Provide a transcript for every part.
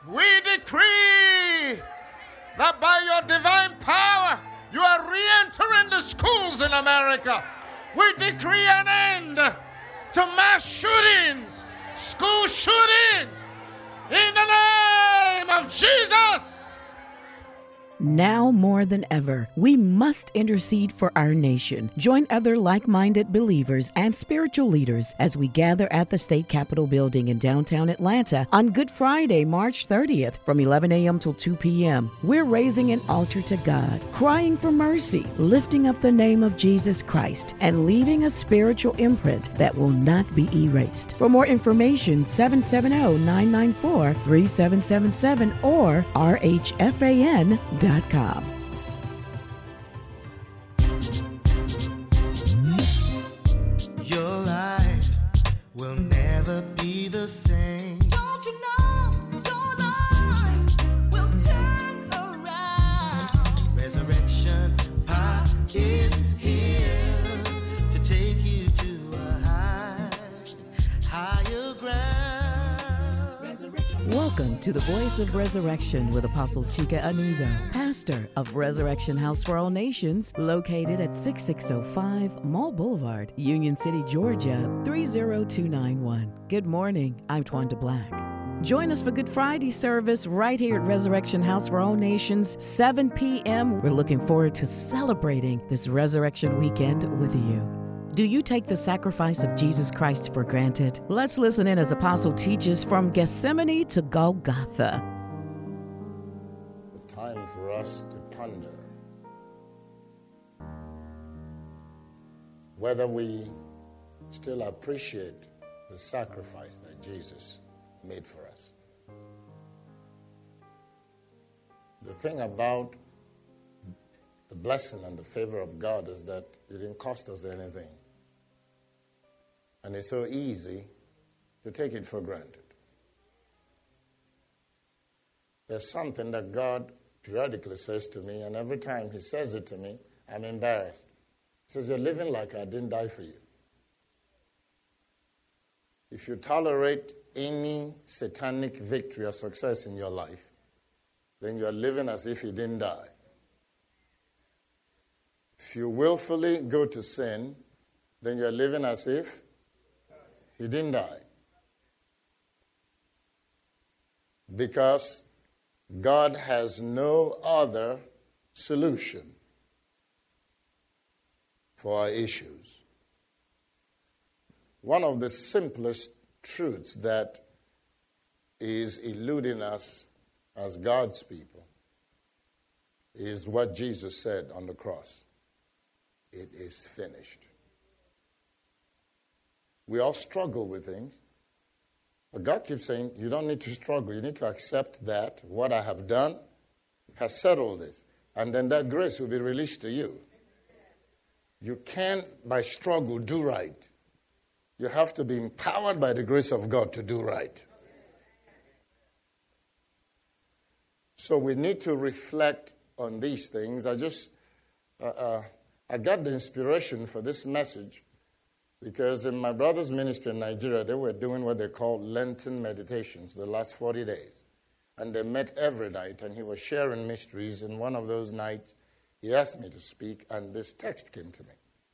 We decree that by your divine power, you are re-entering the schools in America. We decree an end to mass shootings, school shootings, in the name of Jesus. Now more than ever, we must intercede for our nation. Join other like-minded believers and spiritual leaders as we gather at the State Capitol building in downtown Atlanta on Good Friday, March 30th from 11 a.m. till 2 p.m. We're raising an altar to God, crying for mercy, lifting up the name of Jesus Christ, and leaving a spiritual imprint that will not be erased. For more information, 770-994-3777 or rhfan.com. Your life will never be the same. Don't you know your life will turn around? Resurrection power is here to take you to a higher ground. Welcome to the Voice of Resurrection with Apostle Chika Anuzo, pastor of Resurrection House for All Nations, located at 6605 Mall Boulevard, Union City, Georgia, 30291. Good morning, I'm Twanda Black. Join us for Good Friday service right here at Resurrection House for All Nations, 7 p.m. We're looking forward to celebrating this Resurrection weekend with you. Do you take the sacrifice of Jesus Christ for granted? Let's listen in as Apostle teaches from Gethsemane to Golgotha. It's a time for us to ponder whether we still appreciate the sacrifice that Jesus made for us. The thing about the blessing and the favor of God is that it didn't cost us anything. And it's so easy to take it for granted. There's something that God periodically says to me, and every time he says it to me, I'm embarrassed. He says, you're living like I didn't die for you. If you tolerate any satanic victory or success in your life, then you're living as if he didn't die. If you willfully go to sin, then you're living as if he didn't die. Because God has no other solution for our issues. One of the simplest truths that is eluding us as God's people is what Jesus said on the cross. It is finished. We all struggle with things. But God keeps saying, you don't need to struggle. You need to accept that what I have done has settled this. And then that grace will be released to you. You can't, by struggle, do right. You have to be empowered by the grace of God to do right. So we need to reflect on these things. I got the inspiration for this message because in my brother's ministry in Nigeria, they were doing what they call Lenten meditations the last 40 days. And they met every night, and he was sharing mysteries. And one of those nights, he asked me to speak, and this text came to me.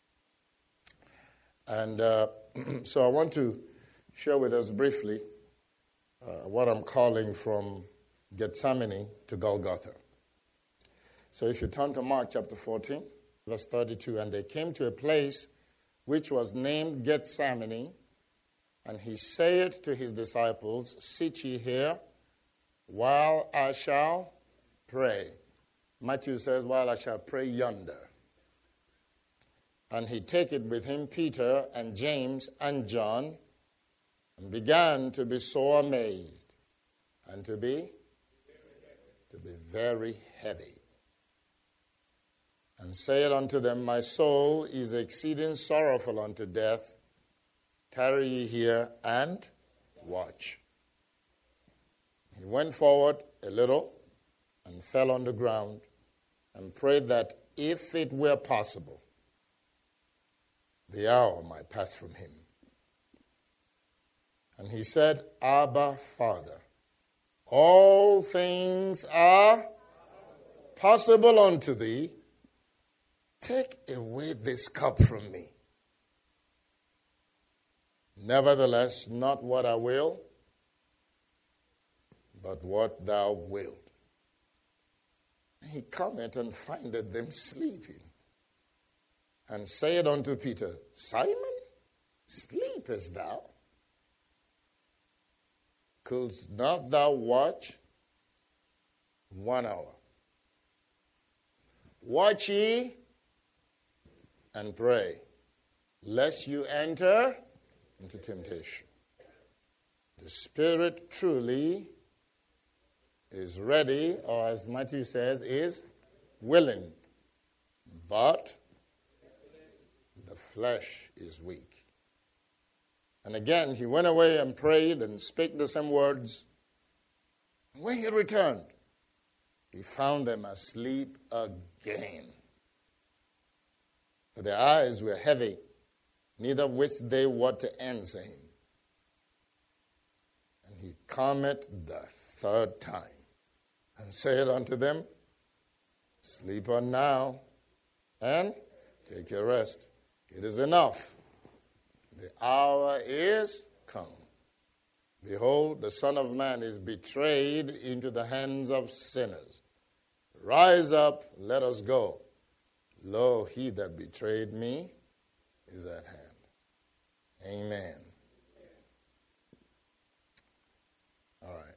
And so I want to share with us briefly what I'm calling from Gethsemane to Golgotha. So if you turn to Mark chapter 14, verse 32, and they came to a place which was named Gethsemane, and he said to his disciples, sit ye here while I shall pray. Matthew says, while I shall pray yonder. And he taketh with him Peter and James and John, and began to be sore amazed, and to be very heavy. And said unto them, my soul is exceeding sorrowful unto death. Tarry ye here and watch. He went forward a little and fell on the ground and prayed that if it were possible, the hour might pass from him. And he said, Abba, Father, all things are possible unto thee. Take away this cup from me. Nevertheless, not what I will, but what thou wilt. He cometh and findeth them sleeping, and said unto Peter, Simon, sleepest thou? Couldst not thou watch 1 hour? Watch ye and pray, lest you enter into temptation. The spirit truly is ready, or as Matthew says, is willing, but the flesh is weak. And again, he went away and prayed and spake the same words. When he returned, he found them asleep again. For their eyes were heavy, neither wist they what to answer him. And he cometh the third time, and said unto them, Sleep on now, and take your rest. It is enough. The hour is come. Behold, the Son of Man is betrayed into the hands of sinners. Rise up, let us go. Lo, he that betrayed me is at hand. Amen. All right.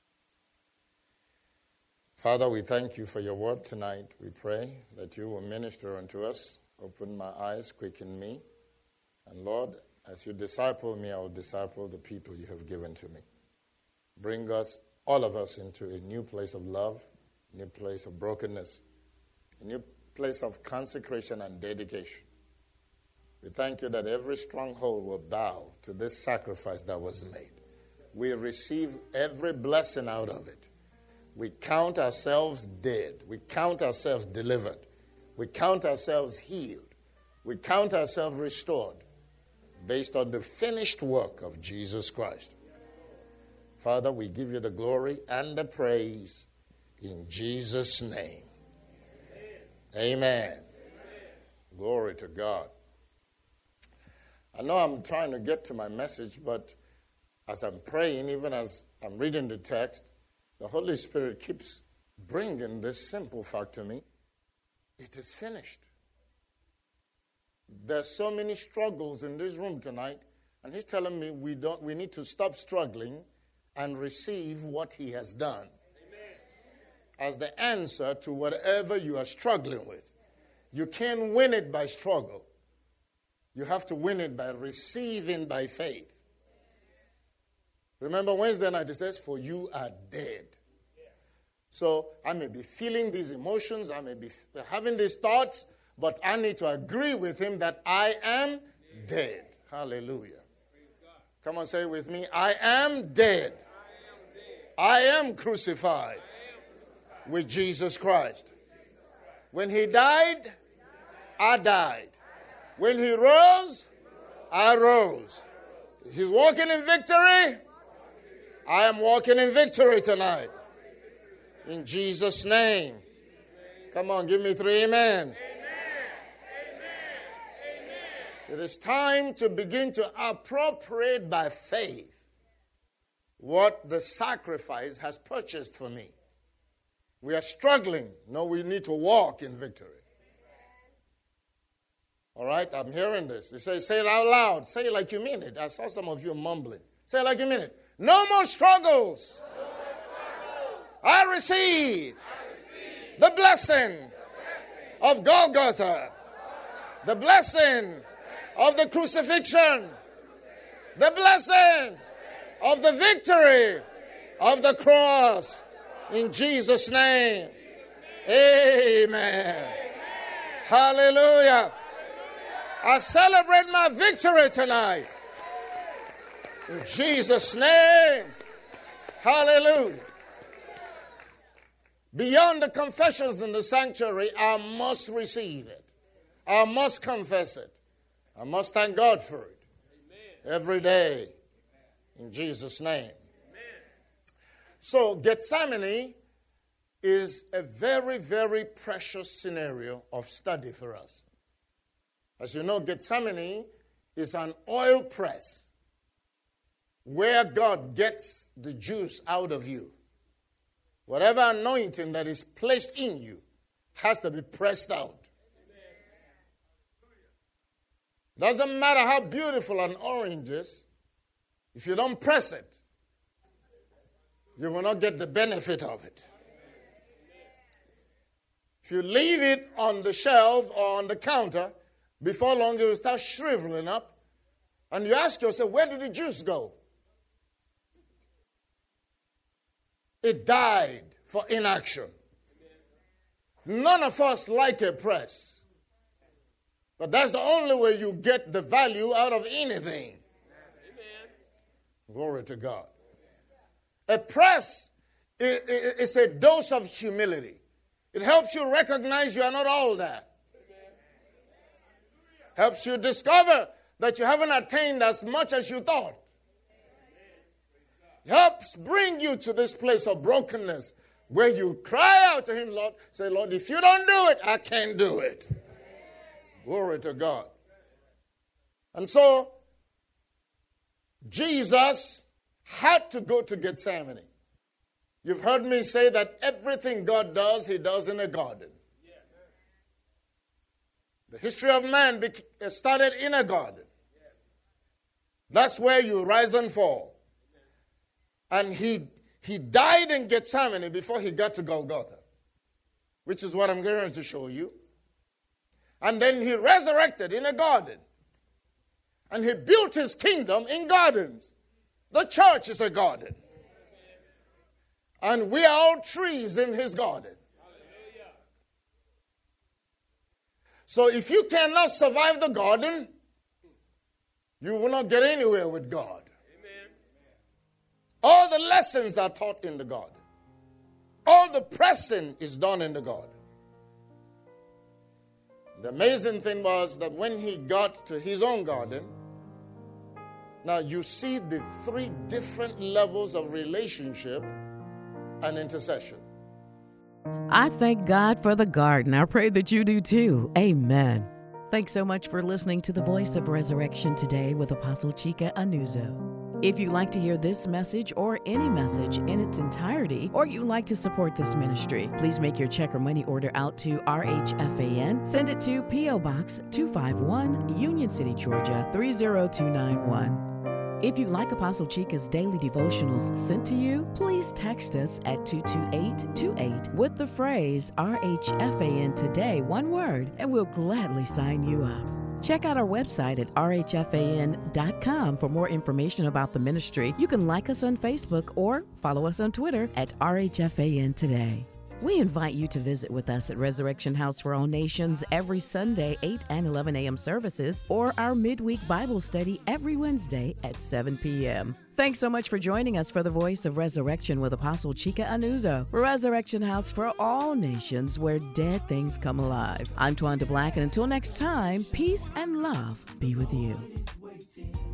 Father, we thank you for your word tonight. We pray that you will minister unto us. Open my eyes, quicken me. And Lord, as you disciple me, I will disciple the people you have given to me. Bring us, all of us, into a new place of love, a new place of brokenness, a new place of consecration and dedication. We thank you that every stronghold will bow to this sacrifice that was made. We receive every blessing out of it. We count ourselves dead. We count ourselves delivered. We count ourselves healed. We count ourselves restored based on the finished work of Jesus Christ. Father, we give you the glory and the praise in Jesus' name. Amen. Amen. Glory to God. I know I'm trying to get to my message, but as I'm praying, even as I'm reading the text, the Holy Spirit keeps bringing this simple fact to me. It is finished. There's so many struggles in this room tonight, and he's telling me we need to stop struggling and receive what he has done. Amen. As the answer to whatever you are struggling with. You can't win it by struggle. You have to win it by receiving by faith. Remember Wednesday night it says, for you are dead. So I may be feeling these emotions, I may be having these thoughts, but I need to agree with him that I am dead. Hallelujah. Come on, say it with me. I am dead. I am crucified with Jesus Christ. When he died, I died. When he rose, I rose. He's walking in victory. I am walking in victory tonight. In Jesus' name. Come on, give me 3 amens. It is time to begin to appropriate by faith what the sacrifice has purchased for me. We are struggling. No, we need to walk in victory. All right, I'm hearing this. It says, say it out loud. Say it like you mean it. I saw some of you mumbling. Say it like you mean it. No more struggles. No more struggles. I receive the blessing of Golgotha. The blessing of the crucifixion. The blessing of the victory of the cross. In Jesus' name. Amen. Hallelujah. I celebrate my victory tonight. In Jesus' name. Hallelujah. Beyond the confessions in the sanctuary, I must receive it. I must confess it. I must thank God for it. Amen. Every day. In Jesus' name. Amen. So Gethsemane is a very, very precious scenario of study for us. As you know, Gethsemane is an oil press where God gets the juice out of you. Whatever anointing that is placed in you has to be pressed out. Doesn't matter how beautiful an orange is, if you don't press it, you will not get the benefit of it. If you leave it on the shelf or on the counter, before long it will start shriveling up. And you ask yourself, where did the juice go? It died for inaction. None of us like a press. But that's the only way you get the value out of anything. Amen. Glory to God. A press is a dose of humility. It helps you recognize you are not all that. Helps you discover that you haven't attained as much as you thought. Helps bring you to this place of brokenness where you cry out to him, Lord, say, Lord, if you don't do it, I can't do it. Glory to God. And so, Jesus had to go to Gethsemane. You've heard me say that everything God does, he does in a garden. The history of man started in a garden. That's where you rise and fall. And he died in Gethsemane before he got to Golgotha, which is what I'm going to show you. And then he resurrected in a garden. And he built his kingdom in gardens. The church is a garden. And we are all trees in his garden. So if you cannot survive the garden, you will not get anywhere with God. All the lessons are taught in the garden. All the pressing is done in the garden. The amazing thing was that when he got to his own garden, now you see the three different levels of relationship and intercession. I thank God for the garden. I pray that you do too. Amen. Thanks so much for listening to the Voice of Resurrection today with Apostle Chika Anuzo. If you'd like to hear this message or any message in its entirety, or you'd like to support this ministry, please make your check or money order out to RHFAN. Send it to P.O. Box 251, Union City, Georgia 30291. If you'd like Apostle Chika's daily devotionals sent to you, please text us at 22828 with the phrase RHFAN today, one word, and we'll gladly sign you up. Check out our website at rhfan.com for more information about the ministry. You can like us on Facebook or follow us on Twitter at RHFAN Today. We invite you to visit with us at Resurrection House for All Nations every Sunday, 8 and 11 a.m. services, or our midweek Bible study every Wednesday at 7 p.m. Thanks so much for joining us for the Voice of Resurrection with Apostle Chika Anuzo, Resurrection House for All Nations, where dead things come alive. I'm Twanda Black, and until next time, peace and love be with you.